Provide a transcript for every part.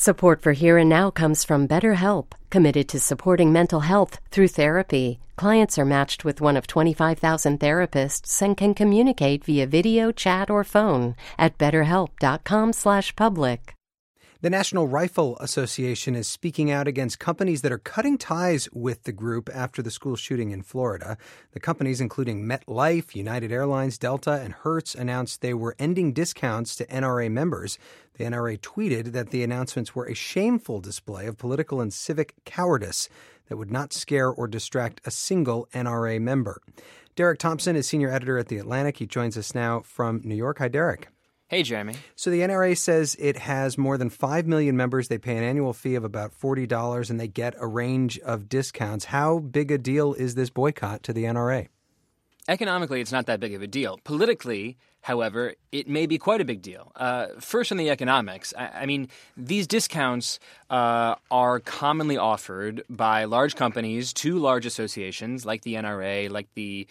Support for Here and Now comes from BetterHelp, committed to supporting mental health through therapy. Clients are matched with one of 25,000 therapists and can communicate via video, chat, or phone at betterhelp.com/public. The National Rifle Association is speaking out against companies that are cutting ties with the group after the school shooting in Florida. The companies, including MetLife, United Airlines, Delta, and Hertz, announced they were ending discounts to NRA members. The NRA tweeted that the announcements were a shameful display of political and civic cowardice that would not scare or distract a single NRA member. Derek Thompson is senior editor at The Atlantic. He joins us now from New York. Hi, Derek. Hey, Jeremy. So the NRA says it has more than 5 million members. They pay an annual fee of about $40, and they get a range of discounts. How big a deal is this boycott to the NRA? Economically, it's not that big of a deal. Politically, however, it may be quite a big deal. First on the economics, I mean, these discounts are commonly offered by large companies to large associations like the NRA, like the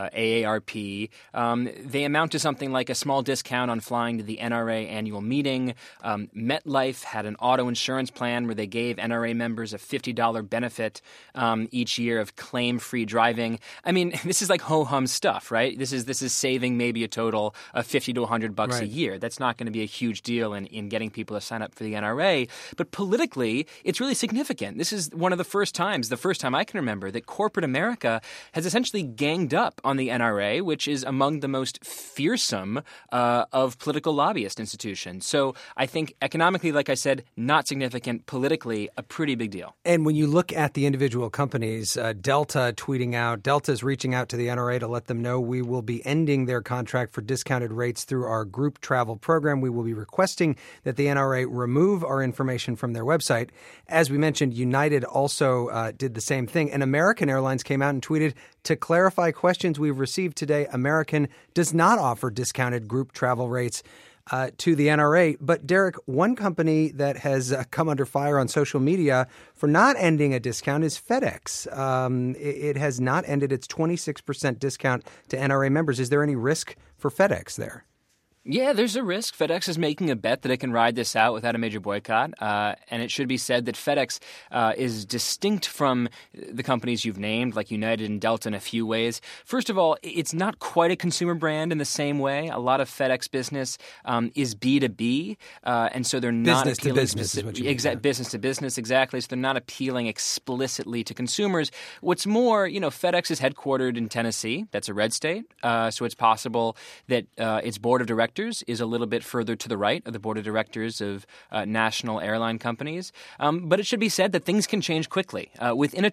AARP. They amount to something like a small discount on flying to the NRA annual meeting. MetLife had an auto insurance plan where they gave NRA members a $50 benefit each year of claim-free driving. I mean, this is like ho-hum stuff, right? This is saving maybe a total of $50 to $100 a year. That's not going to be a huge deal in getting people to sign up for the NRA. But politically, it's really significant. This is one of the first time I can remember, that corporate America has essentially ganged up on the NRA, which is among the most fearsome of political lobbyist institutions. So I think economically, like I said, not significant. Politically, a pretty big deal. And when you look at the individual companies, Delta tweeting out, Delta's reaching out to the NRA to let them know we will be ending their contract for discounted rates through our group travel program. We will be requesting that the NRA remove our information from their website. As we mentioned, United also did the same thing. And American Airlines came out and tweeted, to clarify questions we've received today, American does not offer discounted group travel rates to the NRA. But Derek, one company that has come under fire on social media for not ending a discount is FedEx. It has not ended its 26% discount to NRA members. Is there any risk for FedEx there? Yeah, there's a risk. FedEx is making a bet that it can ride this out without a major boycott. And it should be said that FedEx is distinct from the companies you've named, like United and Delta in a few ways. First of all, it's not quite a consumer brand in the same way. A lot of FedEx business is B2B, and so they're not business appealing to business is what you mean. Business to business, exactly. So they're not appealing explicitly to consumers. What's more, FedEx is headquartered in Tennessee. That's a red state. So it's possible that its board of directors is a little bit further to the right of the board of directors of national airline companies. But it should be said that things can change quickly. Within a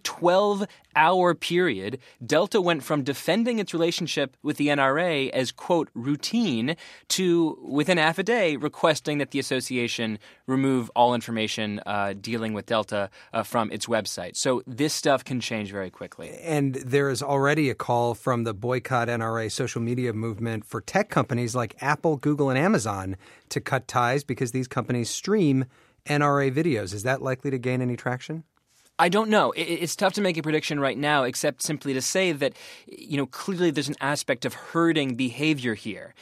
12-hour period, Delta went from defending its relationship with the NRA as, quote, routine to, within half a day, requesting that the association remove all information dealing with Delta from its website. So this stuff can change very quickly. And there is already a call from the Boycott NRA social media movement for tech companies like Apple, Google, and Amazon to cut ties because these companies stream NRA videos. Is that likely to gain any traction? I don't know. It's tough to make a prediction right now, except simply to say that, clearly there's an aspect of herding behavior here.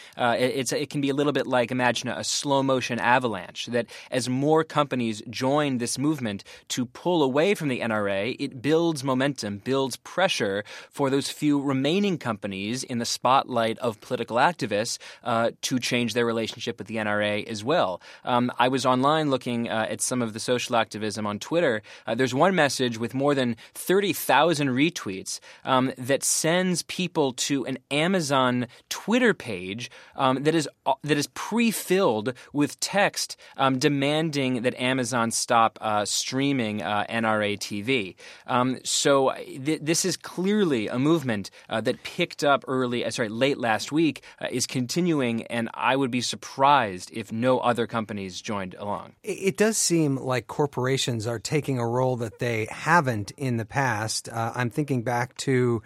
It can be a little bit like, imagine a slow motion avalanche, that as more companies join this movement to pull away from the NRA, it builds momentum, builds pressure for those few remaining companies in the spotlight of political activists to change their relationship with the NRA as well. I was online looking at some of the social activism on Twitter. There's one message with more than 30,000 retweets that sends people to an Amazon Twitter page that is pre-filled with text demanding that Amazon stop streaming NRA TV. So this is clearly a movement that picked up late last week, is continuing, and I would be surprised if no other companies joined along. It does seem like corporations are taking a role that they haven't in the past. I'm thinking back to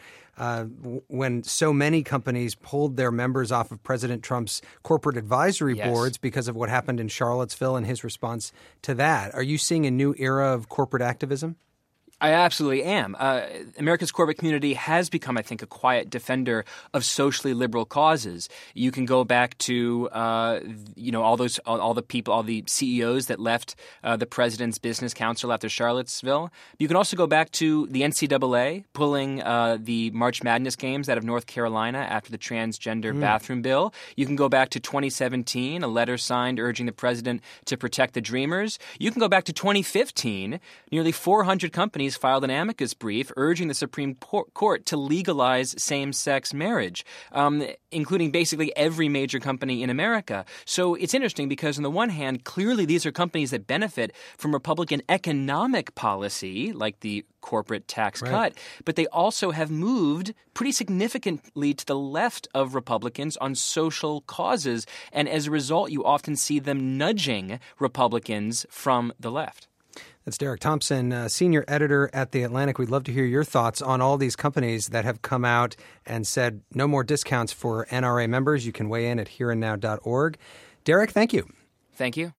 when so many companies pulled their members off of President Trump's corporate advisory boards because of what happened in Charlottesville and his response to that. Are you seeing a new era of corporate activism? I absolutely am. America's corporate community has become, I think, a quiet defender of socially liberal causes. You can go back to, all the people, all the CEOs that left the president's business council after Charlottesville. You can also go back to the NCAA pulling the March Madness games out of North Carolina after the transgender bathroom bill. You can go back to 2017, a letter signed urging the president to protect the Dreamers. You can go back to 2015, nearly 400 companies filed an amicus brief urging the Supreme Court to legalize same-sex marriage, including basically every major company in America. So it's interesting because on the one hand, clearly these are companies that benefit from Republican economic policy, like the corporate tax cut, but they also have moved pretty significantly to the left of Republicans on social causes, and as a result, you often see them nudging Republicans from the left. That's Derek Thompson, senior editor at The Atlantic. We'd love to hear your thoughts on all these companies that have come out and said no more discounts for NRA members. You can weigh in at hereandnow.org. Derek, thank you. Thank you.